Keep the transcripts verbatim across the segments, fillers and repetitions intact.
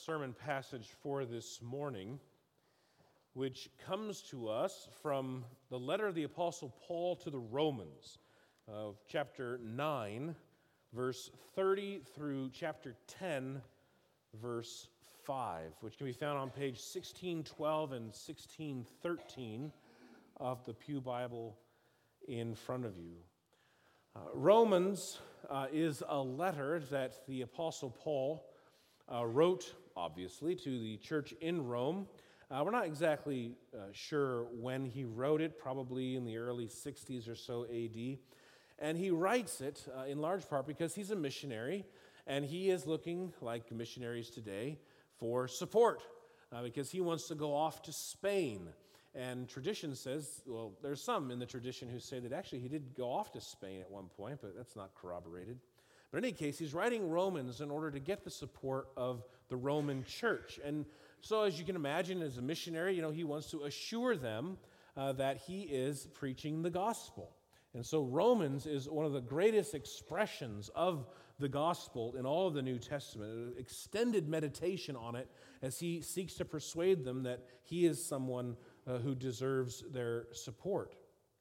Sermon passage for this morning, which comes to us from the letter of the Apostle Paul to the Romans, of chapter nine, verse thirty through chapter ten, verse five, which can be found on page sixteen twelve and sixteen thirteen of the Pew Bible in front of you. Uh, Romans uh, is a letter that the Apostle Paul uh, wrote, obviously, to the church in Rome. Uh, we're not exactly uh, sure when he wrote it, probably in the early sixties or so A D. And he writes it uh, in large part because he's a missionary, and he is looking, like missionaries today, for support, uh, because he wants to go off to Spain. And tradition says, well, there's some in the tradition who say that actually he did go off to Spain at one point, but that's not corroborated. But in any case, he's writing Romans in order to get the support of the Roman church. And so as you can imagine, as a missionary, you know, he wants to assure them uh, that he is preaching the gospel. And so Romans is one of the greatest expressions of the gospel in all of the New Testament, an extended meditation on it as he seeks to persuade them that he is someone uh, who deserves their support.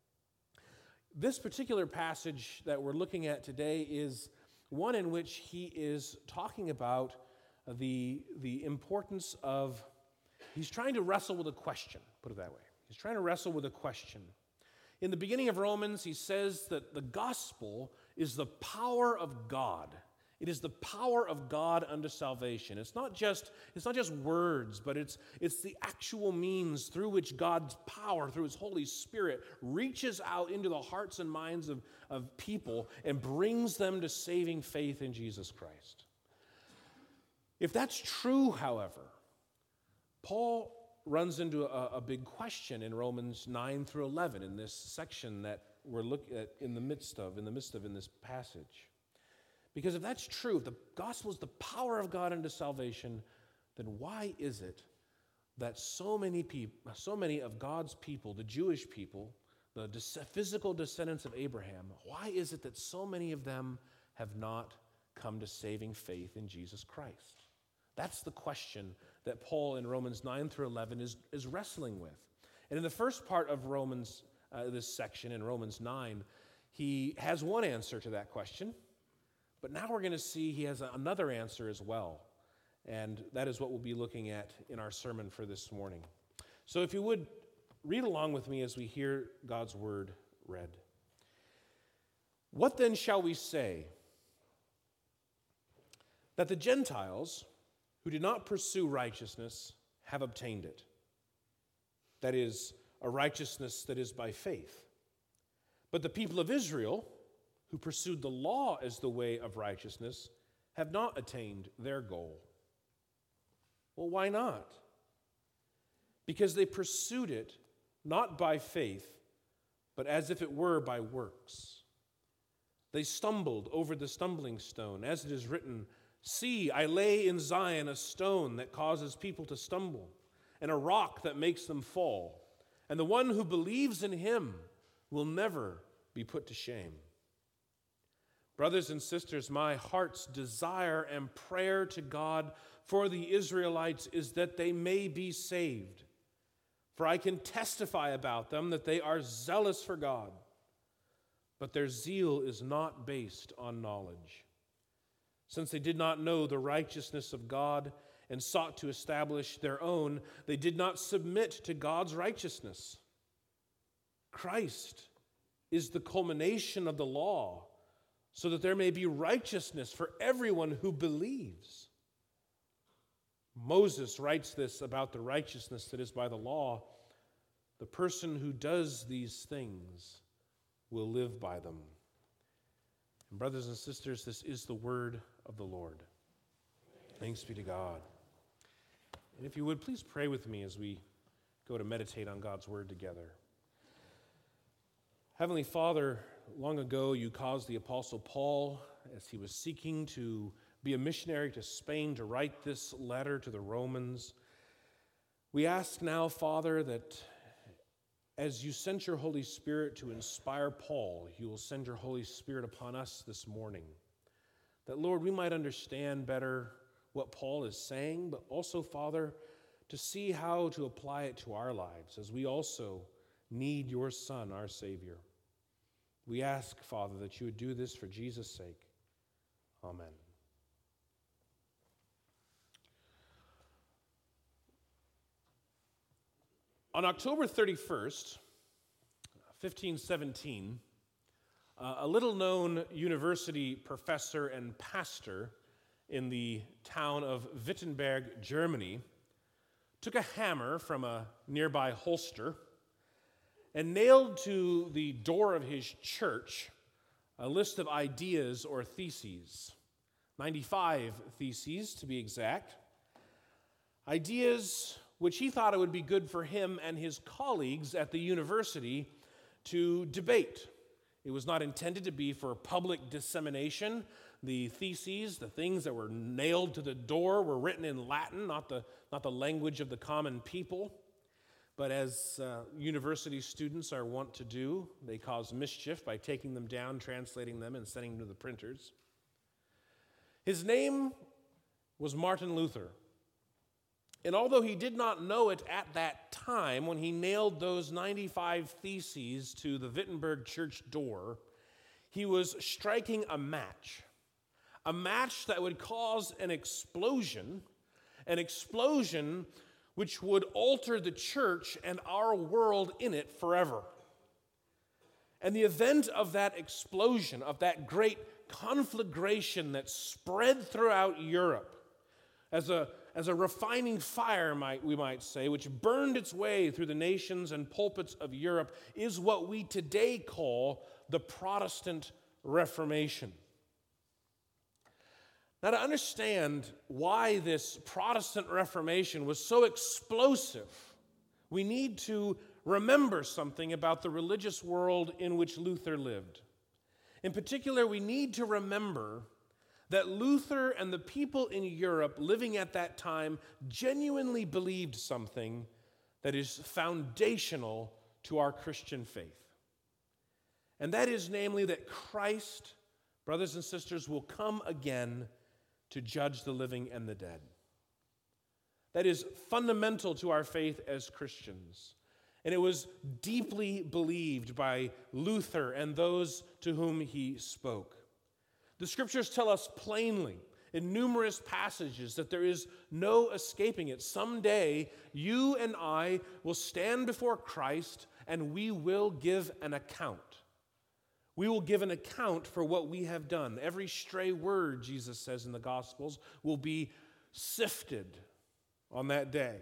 This particular passage that we're looking at today is one in which he is talking about the, the importance of, he's trying to wrestle with a question, put it that way. He's trying to wrestle with a question. In the beginning of Romans, he says that the gospel is the power of God. It is the power of God unto salvation. It's not just, it's not just words, but it's, it's the actual means through which God's power, through his Holy Spirit, reaches out into the hearts and minds of, of people and brings them to saving faith in Jesus Christ. If that's true, however, Paul runs into a, a big question in Romans nine through eleven, in this section that we're looking at in the midst of, in the midst of in this passage. Because if that's true, if the gospel is the power of God unto salvation, then why is it that so many people, so many of God's people, the Jewish people, the physical descendants of Abraham, why is it that so many of them have not come to saving faith in Jesus Christ? That's the question that Paul in Romans nine through eleven is, is wrestling with. And in the first part of Romans, uh, this section in Romans nine, he has one answer to that question. But now we're going to see he has another answer as well. And that is what we'll be looking at in our sermon for this morning. So if you would, read along with me as we hear God's word read. What then shall we say? That the Gentiles who did not pursue righteousness have obtained it. That is, a righteousness that is by faith. But the people of Israel, who pursued the law as the way of righteousness, have not attained their goal. Well, why not? Because they pursued it not by faith, but as if it were by works. They stumbled over the stumbling stone, as it is written, "See, I lay in Zion a stone that causes people to stumble, and a rock that makes them fall. And the one who believes in him will never be put to shame." Brothers and sisters, my heart's desire and prayer to God for the Israelites is that they may be saved. For I can testify about them that they are zealous for God, but their zeal is not based on knowledge. Since they did not know the righteousness of God and sought to establish their own, they did not submit to God's righteousness. Christ is the culmination of the law, so that there may be righteousness for everyone who believes. Moses writes this about the righteousness that is by the law. The person who does these things will live by them. And brothers and sisters, this is the word of the Lord. Thanks be to God. And if you would, please pray with me as we go to meditate on God's word together. Heavenly Father, long ago you caused the Apostle Paul, as he was seeking to be a missionary to Spain, to write this letter to the Romans. We ask now, Father, that as you sent your Holy Spirit to inspire Paul, you will send your Holy Spirit upon us this morning. That, Lord, we might understand better what Paul is saying, but also, Father, to see how to apply it to our lives as we also need your Son, our Savior. We ask, Father, that you would do this for Jesus' sake. Amen. On October thirty-first, fifteen seventeen, uh, a little-known university professor and pastor in the town of Wittenberg, Germany, took a hammer from a nearby holster and nailed to the door of his church a list of ideas or theses, ninety-five theses to be exact, ideas which he thought it would be good for him and his colleagues at the university to debate. It was not intended to be for public dissemination. The theses, the things that were nailed to the door, were written in Latin, not the, not the language of the common people. But as uh, university students are wont to do, they cause mischief by taking them down, translating them, and sending them to the printers. His name was Martin Luther. And although he did not know it at that time, when he nailed those ninety-five theses to the Wittenberg church door, he was striking a match. A match that would cause an explosion, an explosion which would alter the church and our world in it forever. And the event of that explosion, of that great conflagration that spread throughout Europe as a, as a refining fire, might, we might say, which burned its way through the nations and pulpits of Europe, is what we today call the Protestant Reformation. Now, to understand why this Protestant Reformation was so explosive, we need to remember something about the religious world in which Luther lived. In particular, we need to remember that Luther and the people in Europe living at that time genuinely believed something that is foundational to our Christian faith. And that is, namely, that Christ, brothers and sisters, will come again to judge the living and the dead. That is fundamental to our faith as Christians. And it was deeply believed by Luther and those to whom he spoke. The scriptures tell us plainly in numerous passages that there is no escaping it. Someday, you and I will stand before Christ and we will give an account. We will give an account for what we have done. Every stray word, Jesus says in the Gospels, will be sifted on that day.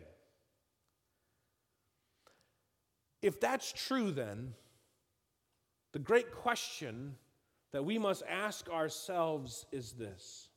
If that's true, then, the great question that we must ask ourselves is this: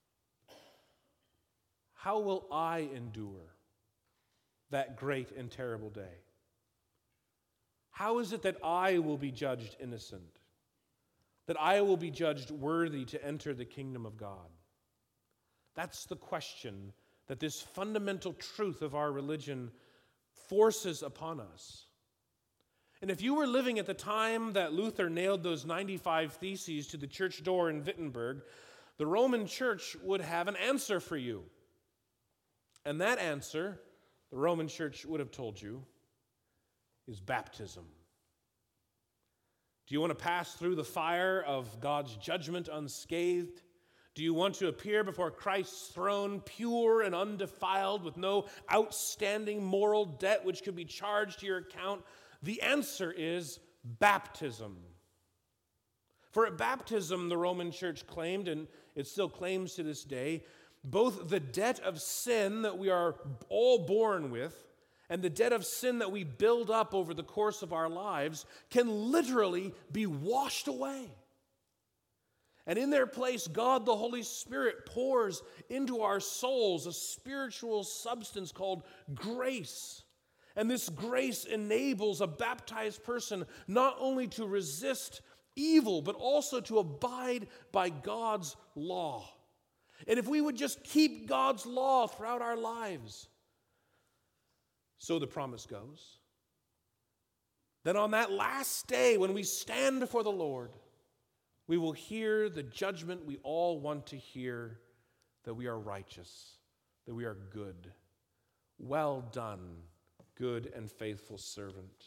how will I endure that great and terrible day? How is it that I will be judged innocent? That I will be judged worthy to enter the kingdom of God? That's the question that this fundamental truth of our religion forces upon us. And if you were living at the time that Luther nailed those ninety-five theses to the church door in Wittenberg, the Roman church would have an answer for you. And that answer, the Roman church would have told you, is baptism. Do you want to pass through the fire of God's judgment unscathed? Do you want to appear before Christ's throne pure and undefiled with no outstanding moral debt which could be charged to your account? The answer is baptism. For at baptism, the Roman church claimed, and it still claims to this day, both the debt of sin that we are all born with and the debt of sin that we build up over the course of our lives can literally be washed away. And in their place, God the Holy Spirit pours into our souls a spiritual substance called grace. And this grace enables a baptized person not only to resist evil, but also to abide by God's law. And if we would just keep God's law throughout our lives, so the promise goes, then on that last day when we stand before the Lord, we will hear the judgment we all want to hear, that we are righteous, that we are good. Well done, good and faithful servant.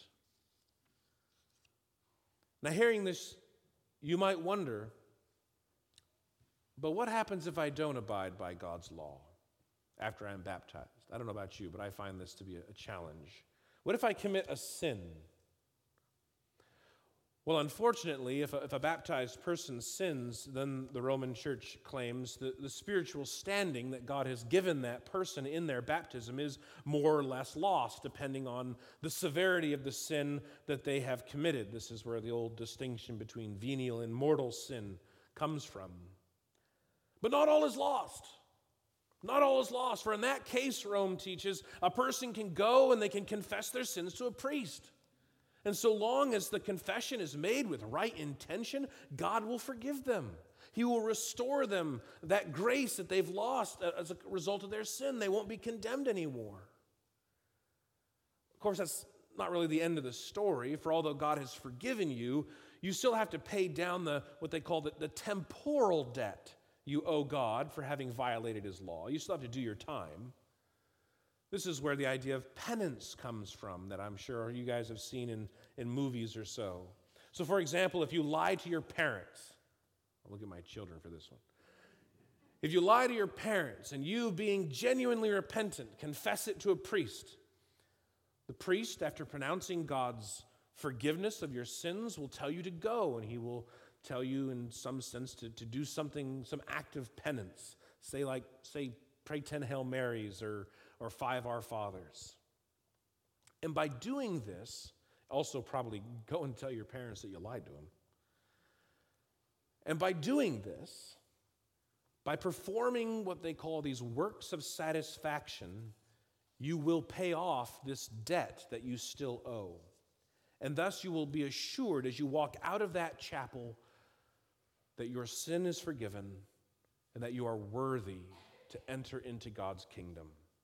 Now, hearing this, you might wonder, but what happens if I don't abide by God's law after I'm baptized? I don't know about you, but I find this to be a challenge. What if I commit a sin? Well, unfortunately, if a, if a baptized person sins, then the Roman Church claims that the spiritual standing that God has given that person in their baptism is more or less lost, depending on the severity of the sin that they have committed. This is where the old distinction between venial and mortal sin comes from. But not all is lost. Not all is lost, for in that case, Rome teaches, a person can go and they can confess their sins to a priest. And so long as the confession is made with right intention, God will forgive them. He will restore them that grace that they've lost as a result of their sin. They won't be condemned anymore. Of course, that's not really the end of the story, for although God has forgiven you, you still have to pay down the what they call the, the temporal debt you owe God for having violated his law. You still have to do your time. This is where the idea of penance comes from, that I'm sure you guys have seen in, in movies or so. So, for example, if you lie to your parents, I'll look at my children for this one. If you lie to your parents and you, being genuinely repentant, confess it to a priest, the priest, after pronouncing God's forgiveness of your sins, will tell you to go, and he will tell you in some sense to, to do something, some act of penance. Say like, say, pray ten Hail Marys or, or five Our Fathers. And by doing this, also probably go and tell your parents that you lied to them. And by doing this, by performing what they call these works of satisfaction, you will pay off this debt that you still owe. And thus you will be assured as you walk out of that chapel that your sin is forgiven and that you are worthy to enter into God's kingdom.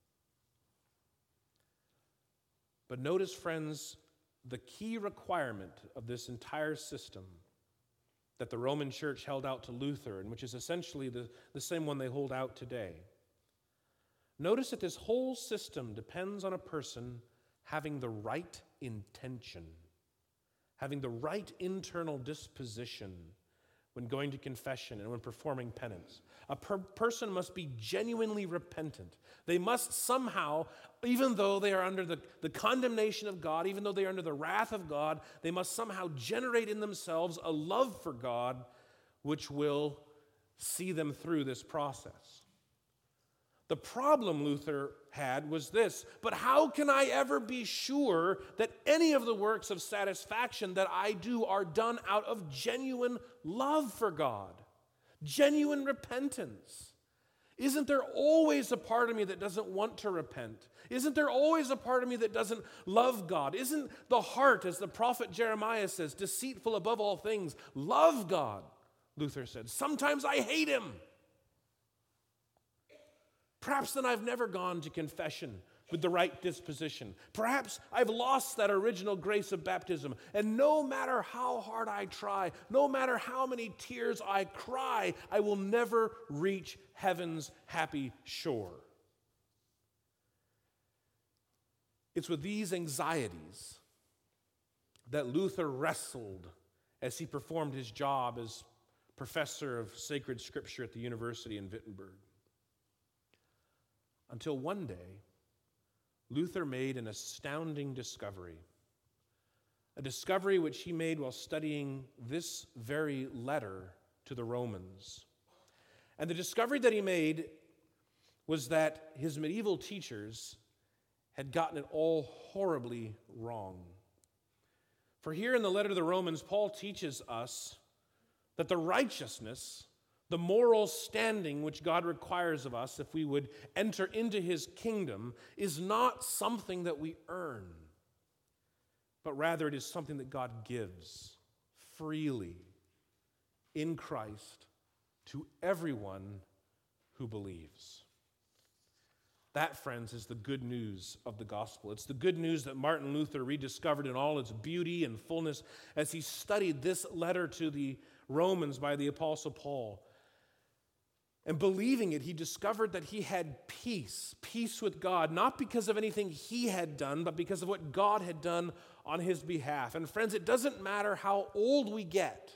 But notice, friends, the key requirement of this entire system that the Roman Church held out to Luther, and which is essentially the, the same one they hold out today. Notice that this whole system depends on a person having the right intention, having the right internal disposition when going to confession and when performing penance. A per- person must be genuinely repentant. They must somehow, even though they are under the, the condemnation of God, even though they are under the wrath of God, they must somehow generate in themselves a love for God which will see them through this process. The problem Luther had was this: but how can I ever be sure that any of the works of satisfaction that I do are done out of genuine love for God, genuine repentance? Isn't there always a part of me that doesn't want to repent? Isn't there always a part of me that doesn't love God? Isn't the heart, as the prophet Jeremiah says, deceitful above all things? Love God, Luther said. Sometimes I hate him. Perhaps then I've never gone to confession with the right disposition. Perhaps I've lost that original grace of baptism. And no matter how hard I try, no matter how many tears I cry, I will never reach heaven's happy shore. It's with these anxieties that Luther wrestled as he performed his job as professor of sacred scripture at the university in Wittenberg. Until one day, Luther made an astounding discovery, a discovery which he made while studying this very letter to the Romans. And the discovery that he made was that his medieval teachers had gotten it all horribly wrong. For here in the letter to the Romans, Paul teaches us that the righteousness, the moral standing which God requires of us if we would enter into his kingdom, is not something that we earn, but rather it is something that God gives freely in Christ to everyone who believes. That, friends, is the good news of the gospel. It's the good news that Martin Luther rediscovered in all its beauty and fullness as he studied this letter to the Romans by the Apostle Paul. And believing it, he discovered that he had peace, peace with God, not because of anything he had done, but because of what God had done on his behalf. And friends, it doesn't matter how old we get,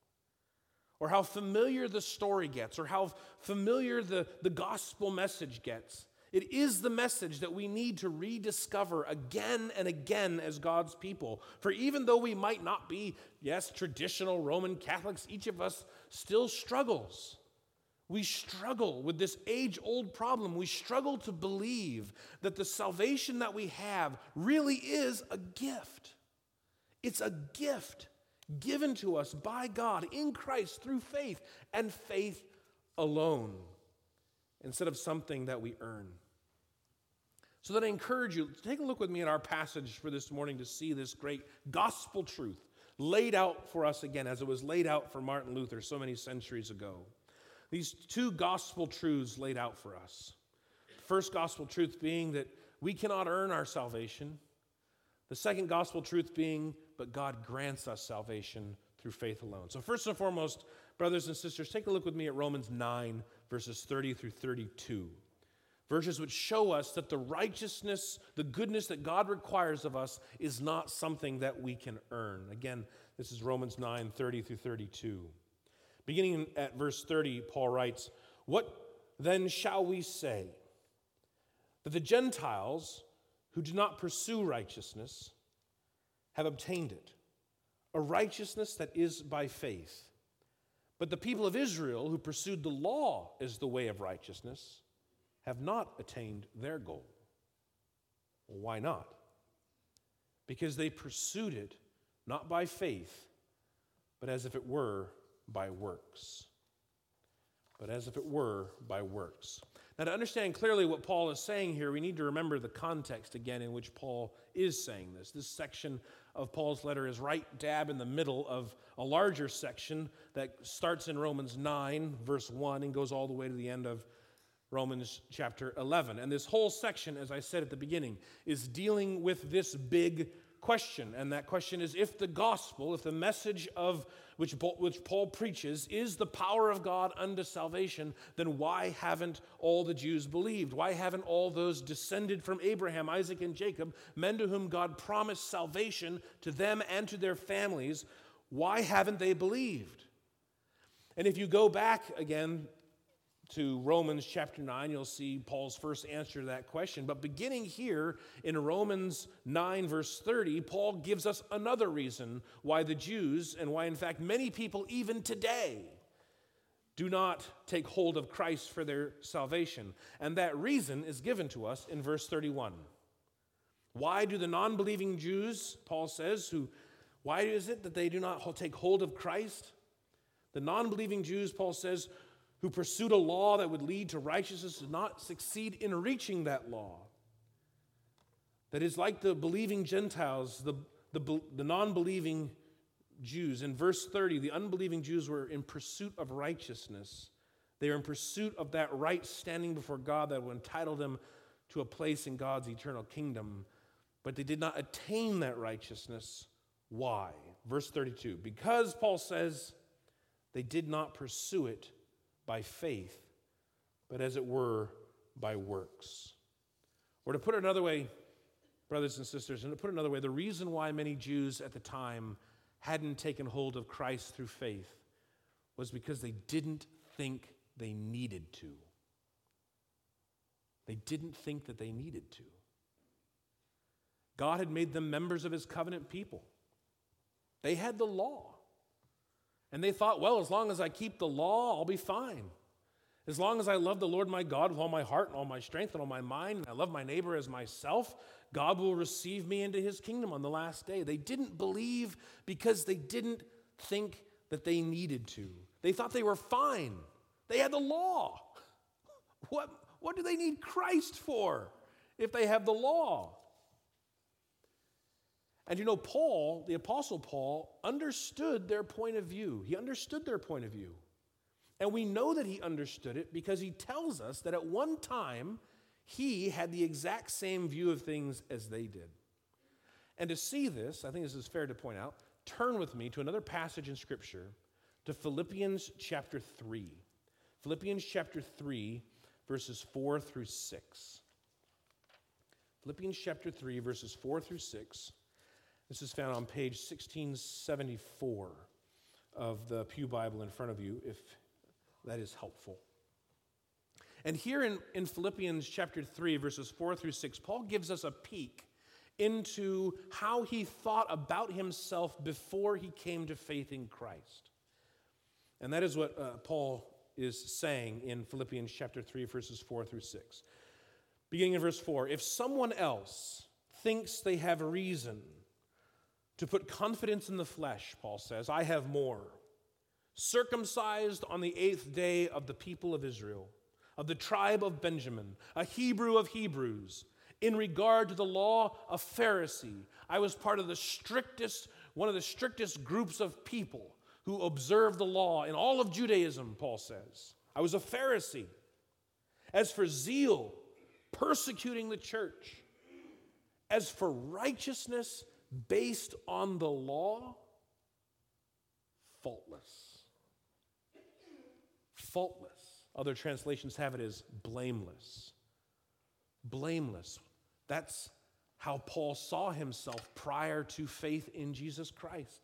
or how familiar the story gets, or how familiar the, the gospel message gets. It is the message that we need to rediscover again and again as God's people. For even though we might not be, yes, traditional Roman Catholics, each of us still struggles. We struggle with this age-old problem. We struggle to believe that the salvation that we have really is a gift. It's a gift given to us by God in Christ through faith, and faith alone, instead of something that we earn. So that I encourage you, take a look with me at our passage for this morning to see this great gospel truth laid out for us again, as it was laid out for Martin Luther so many centuries ago. These two gospel truths laid out for us. The first gospel truth being that we cannot earn our salvation. The second gospel truth being, but God grants us salvation through faith alone. So first and foremost, brothers and sisters, take a look with me at Romans nine, verses thirty through thirty-two. Verses which show us that the righteousness, the goodness that God requires of us is not something that we can earn. Again, this is Romans nine, thirty through thirty-two. Beginning at verse thirty, Paul writes, "What then shall we say? That the Gentiles who do not pursue righteousness have obtained it, a righteousness that is by faith. But the people of Israel who pursued the law as the way of righteousness have not attained their goal." Well, why not? Because they pursued it not by faith, but as if it were by works. But as if it were by works. Now, to understand clearly what Paul is saying here, we need to remember the context again in which Paul is saying this. This section of Paul's letter is right dab in the middle of a larger section that starts in Romans nine, verse one, and goes all the way to the end of Romans chapter eleven. And this whole section, as I said at the beginning, is dealing with this big question. And that question is, if the gospel, if the message of which Paul, which Paul preaches is the power of God unto salvation, then why haven't all the Jews believed? Why haven't all those descended from Abraham, Isaac, and Jacob, men to whom God promised salvation to them and to their families, why haven't they believed? And if you go back again to Romans chapter nine, you'll see Paul's first answer to that question. But beginning here in Romans nine, verse thirty, Paul gives us another reason why the Jews, and why in fact many people even today, do not take hold of Christ for their salvation. And that reason is given to us in verse thirty-one. Why do the non-believing Jews, Paul says, who, why is it that they do not take hold of Christ? The non-believing Jews, Paul says, who pursued a law that would lead to righteousness, did not succeed in reaching that law. That is like the believing Gentiles, the, the, the non-believing Jews. In verse thirty, the unbelieving Jews were in pursuit of righteousness. They were in pursuit of that right standing before God that would entitle them to a place in God's eternal kingdom. But they did not attain that righteousness. Why? Verse thirty-two, because Paul says they did not pursue it by faith, but as it were, by works. Or to put it another way, brothers and sisters, and to put it another way, the reason why many Jews at the time hadn't taken hold of Christ through faith was because they didn't think they needed to. They didn't think that they needed to. God had made them members of his covenant people. They had the law. And they thought, well, as long as I keep the law, I'll be fine. As long as I love the Lord my God with all my heart and all my strength and all my mind, and I love my neighbor as myself, God will receive me into his kingdom on the last day. They didn't believe because they didn't think that they needed to. They thought they were fine. They had the law. What, what do they need Christ for if they have the law? And you know, Paul, the Apostle Paul, understood their point of view. He understood their point of view. And we know that he understood it because he tells us that at one time, he had the exact same view of things as they did. And to see this, I think this is fair to point out, turn with me to another passage in Scripture, to Philippians chapter three. Philippians chapter three, verses four through six. Philippians chapter three, verses four through six. This is found on page sixteen seventy-four of the Pew Bible in front of you, if that is helpful. And here in, in Philippians chapter three, verses four through six, Paul gives us a peek into how he thought about himself before he came to faith in Christ. And that is what uh, Paul is saying in Philippians chapter three, verses four through six. Beginning in verse four, if someone else thinks they have reason to put confidence in the flesh, Paul says, I have more. Circumcised on the eighth day of the people of Israel, of the tribe of Benjamin, a Hebrew of Hebrews, in regard to the law, a Pharisee. I was part of the strictest, one of the strictest groups of people who observed the law in all of Judaism, Paul says. I was a Pharisee. As for zeal, persecuting the church. As for righteousness based on the law, faultless. Faultless. Other translations have it as blameless. Blameless. That's how Paul saw himself prior to faith in Jesus Christ.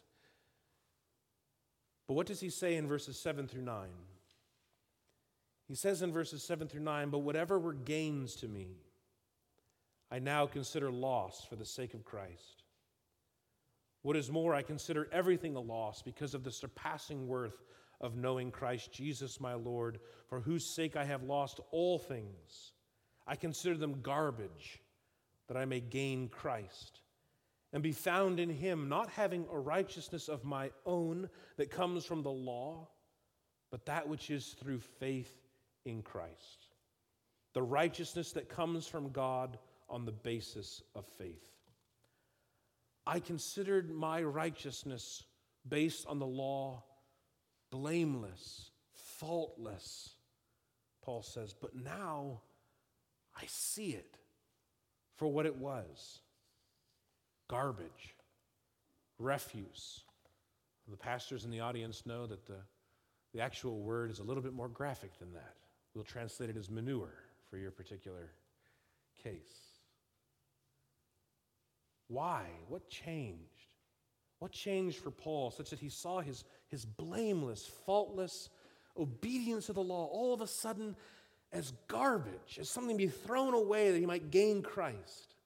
But what does he say in verses seven through nine? He says in verses seven through nine, but whatever were gains to me, I now consider loss for the sake of Christ. What is more, I consider everything a loss because of the surpassing worth of knowing Christ Jesus my Lord, for whose sake I have lost all things. I consider them garbage, that I may gain Christ and be found in him, not having a righteousness of my own that comes from the law, but that which is through faith in Christ, the righteousness that comes from God on the basis of faith. I considered my righteousness based on the law blameless, faultless, Paul says, but now I see it for what it was. Garbage, refuse. The pastors in the audience know that the, the actual word is a little bit more graphic than that. We'll translate it as manure for your particular case. Why? What changed? What changed for Paul such that he saw his, his blameless, faultless obedience to the law all of a sudden as garbage, as something to be thrown away that he might gain Christ?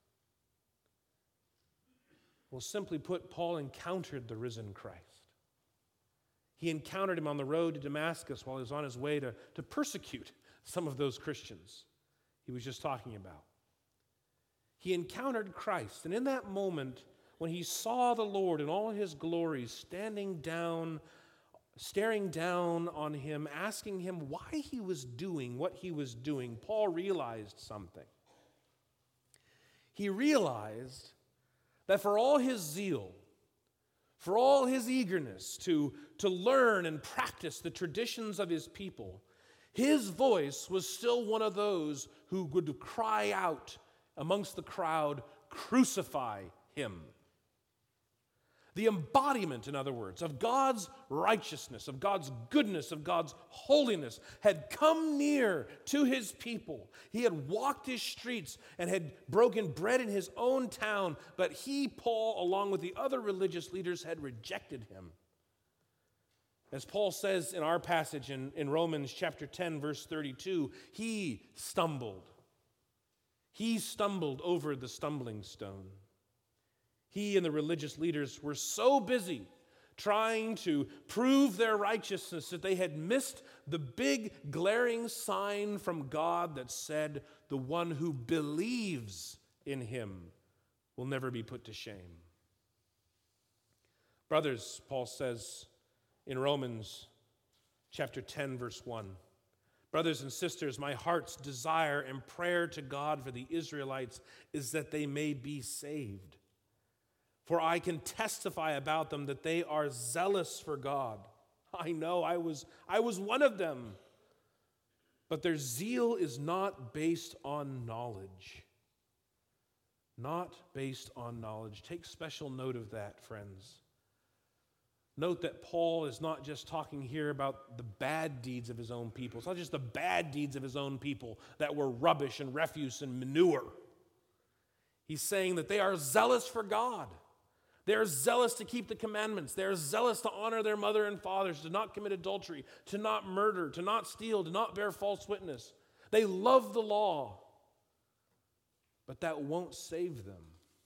Well, simply put, Paul encountered the risen Christ. He encountered him on the road to Damascus while he was on his way to, to persecute some of those Christians he was just talking about. He encountered Christ, and in that moment, when he saw the Lord in all his glory standing down, staring down on him, asking him why he was doing what he was doing, Paul realized something. He realized that for all his zeal, for all his eagerness to, to learn and practice the traditions of his people, his voice was still one of those who would cry out amongst the crowd, crucify him. The embodiment, in other words, of God's righteousness, of God's goodness, of God's holiness had come near to his people. He had walked his streets and had broken bread in his own town, but he, Paul, along with the other religious leaders, had rejected him. As Paul says in our passage in, in Romans chapter ten, verse thirty-two, he stumbled. He stumbled over the stumbling stone. He and the religious leaders were so busy trying to prove their righteousness that they had missed the big glaring sign from God that said, the one who believes in him will never be put to shame. Brothers, Paul says in Romans chapter ten, verse one, brothers and sisters, my heart's desire and prayer to God for the Israelites is that they may be saved. For I can testify about them that they are zealous for God. I know I was, I was one of them. But their zeal is not based on knowledge. Not based on knowledge. Take special note of that, friends. Note that Paul is not just talking here about the bad deeds of his own people. It's not just the bad deeds of his own people that were rubbish and refuse and manure. He's saying that they are zealous for God. They are zealous to keep the commandments. They are zealous to honor their mother and fathers, to not commit adultery, to not murder, to not steal, to not bear false witness. They love the law, but that won't save them.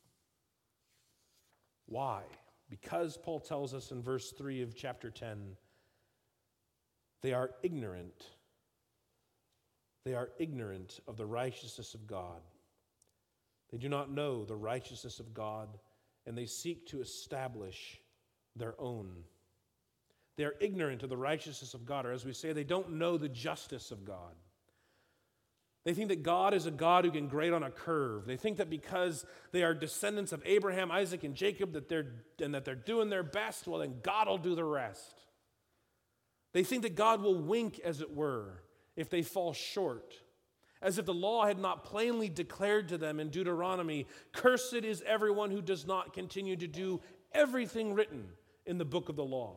Why? Because Paul tells us in verse three of chapter ten, they are ignorant. They are ignorant of the righteousness of God. They do not know the righteousness of God, and they seek to establish their own. They are ignorant of the righteousness of God, or as we say, they don't know the justice of God. They think that God is a God who can grade on a curve. They think that because they are descendants of Abraham, Isaac, and Jacob, that they're, and that they're doing their best, well, then God will do the rest. They think that God will wink, as it were, if they fall short, as if the law had not plainly declared to them in Deuteronomy, "Cursed is everyone who does not continue to do everything written in the book of the law."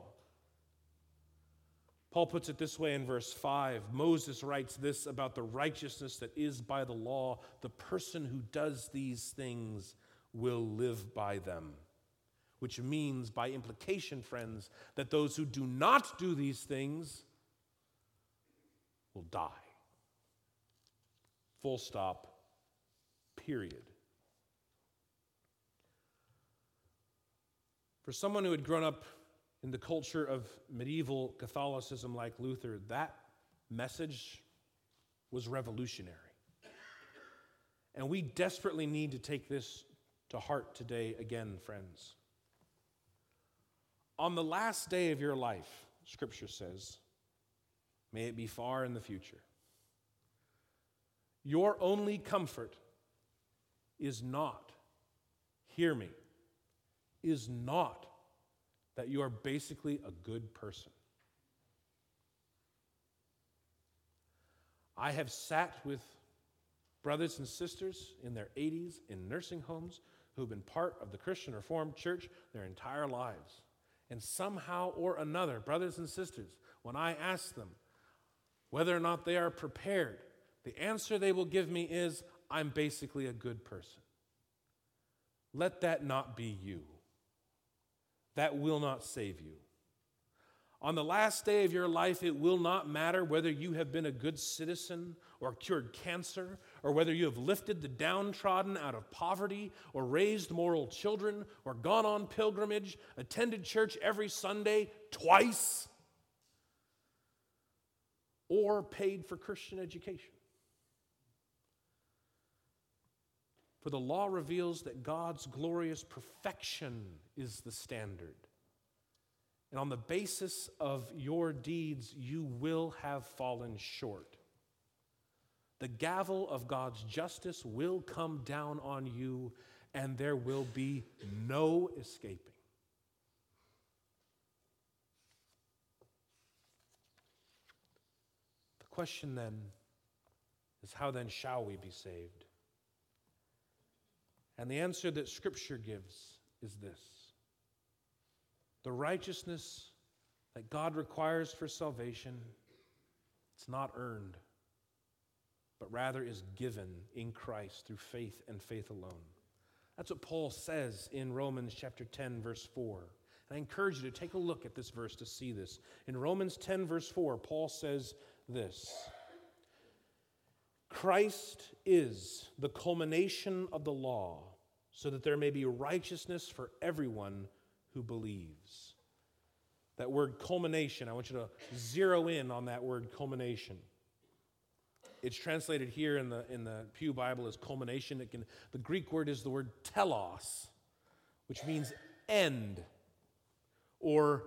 Paul puts it this way in verse five. Moses writes this about the righteousness that is by the law. The person who does these things will live by them. Which means, by implication, friends, that those who do not do these things will die. Full stop, period. For someone who had grown up in the culture of medieval Catholicism like Luther, that message was revolutionary. And we desperately need to take this to heart today again, friends. On the last day of your life, Scripture says, may it be far in the future, your only comfort is not, hear me, is not that you are basically a good person. I have sat with brothers and sisters in their eighties in nursing homes who have been part of the Christian Reformed Church their entire lives. And somehow or another, brothers and sisters, when I ask them whether or not they are prepared, the answer they will give me is, I'm basically a good person. Let that not be you. That will not save you. On the last day of your life, it will not matter whether you have been a good citizen or cured cancer, or whether you have lifted the downtrodden out of poverty, or raised moral children, or gone on pilgrimage, attended church every Sunday twice, or paid for Christian education. For the law reveals that God's glorious perfection is the standard. And on the basis of your deeds, you will have fallen short. The gavel of God's justice will come down on you, and there will be no escaping. The question then is, how then shall we be saved? And the answer that Scripture gives is this. The righteousness that God requires for salvation, it's not earned, but rather is given in Christ through faith and faith alone. That's what Paul says in Romans chapter ten, verse four. And I encourage you to take a look at this verse to see this. In Romans ten, verse four, Paul says this: Christ is the culmination of the law, so that there may be righteousness for everyone who believes. That word culmination, I want you to zero in on that word culmination. It's translated here in the, in the Pew Bible as culmination. It can, the Greek word is the word telos, which means end, or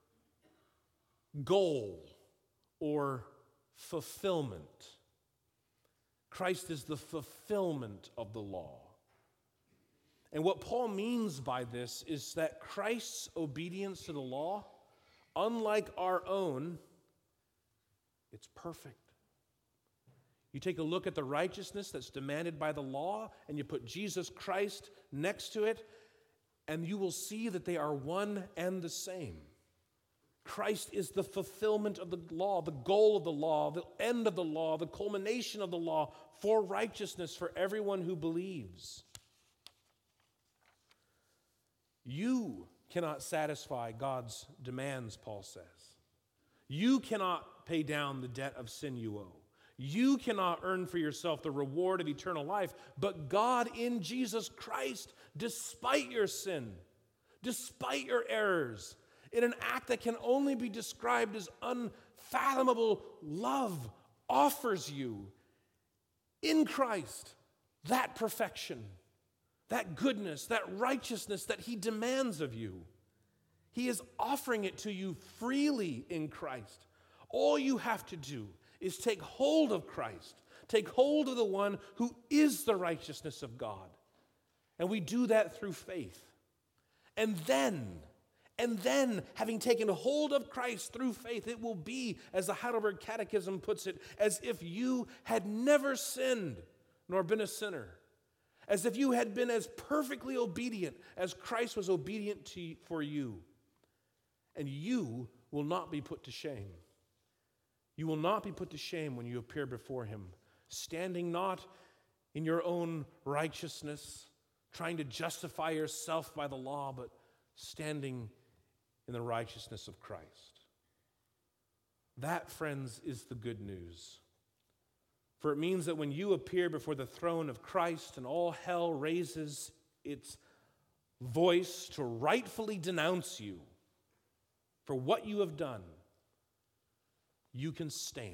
goal, or fulfillment. Christ is the fulfillment of the law. And what Paul means by this is that Christ's obedience to the law, unlike our own, it's perfect. You take a look at the righteousness that's demanded by the law, and you put Jesus Christ next to it, and you will see that they are one and the same. Christ is the fulfillment of the law, the goal of the law, the end of the law, the culmination of the law for righteousness for everyone who believes. You cannot satisfy God's demands, Paul says. You cannot pay down the debt of sin you owe. You cannot earn for yourself the reward of eternal life, but God in Jesus Christ, despite your sin, despite your errors, in an act that can only be described as unfathomable love, offers you in Christ that perfection, that goodness, that righteousness that he demands of you. He is offering it to you freely in Christ. All you have to do is take hold of Christ, take hold of the one who is the righteousness of God. And we do that through faith. And then, and then, having taken hold of Christ through faith, it will be, as the Heidelberg Catechism puts it, as if you had never sinned nor been a sinner. As if you had been as perfectly obedient as Christ was obedient to, for you. And you will not be put to shame. You will not be put to shame when you appear before him, standing not in your own righteousness, trying to justify yourself by the law, but standing in the righteousness of Christ. That, friends, is the good news. For it means that when you appear before the throne of Christ and all hell raises its voice to rightfully denounce you for what you have done, you can stand.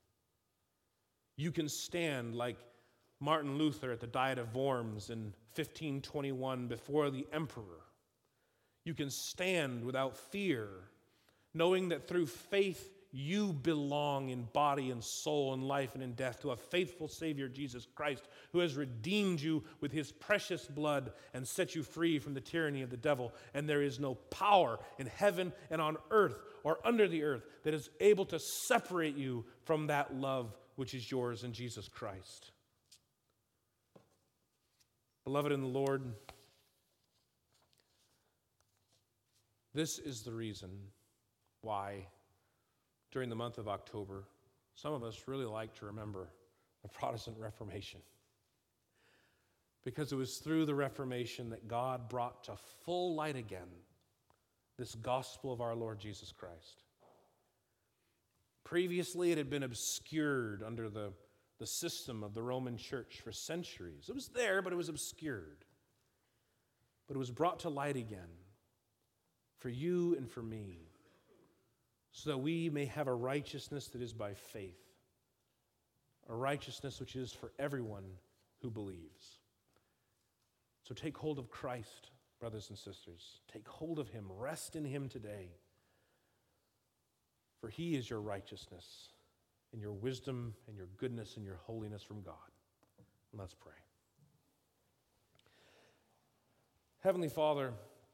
You can stand like Martin Luther at the Diet of Worms in fifteen twenty-one before the emperor. You can stand without fear, knowing that through faith you belong in body and soul, in life and in death, to a faithful Savior, Jesus Christ, who has redeemed you with his precious blood and set you free from the tyranny of the devil. And there is no power in heaven and on earth or under the earth that is able to separate you from that love which is yours in Jesus Christ. Beloved in the Lord, this is the reason why during the month of October, some of us really like to remember the Protestant Reformation. Because it was through the Reformation that God brought to full light again this gospel of our Lord Jesus Christ. Previously, it had been obscured under the, the system of the Roman Church for centuries. It was there, but it was obscured. But it was brought to light again for you and for me, so that we may have a righteousness that is by faith, a righteousness which is for everyone who believes. So take hold of Christ, brothers and sisters. Take hold of him. Rest in him today. For he is your righteousness and your wisdom and your goodness and your holiness from God. And let's pray. Heavenly Father,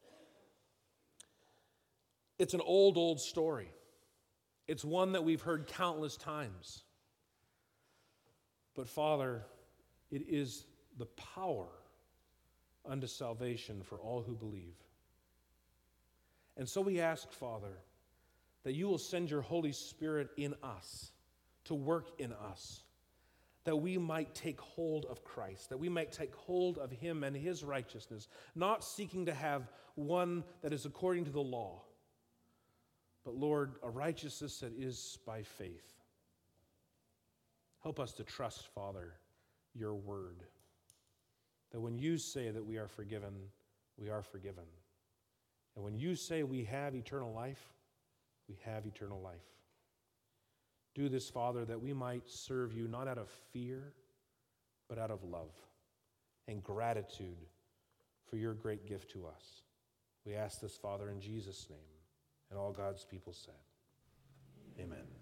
it's an old, old story. It's one that we've heard countless times. But Father, it is the power unto salvation for all who believe. And so we ask, Father, that you will send your Holy Spirit in us, to work in us, that we might take hold of Christ, that we might take hold of him and his righteousness, not seeking to have one that is according to the law, but Lord, a righteousness that is by faith. Help us to trust, Father, your word, that when you say that we are forgiven, we are forgiven. And when you say we have eternal life, we have eternal life. Do this, Father, that we might serve you not out of fear, but out of love and gratitude for your great gift to us. We ask this, Father, in Jesus' name. And all God's people said, amen.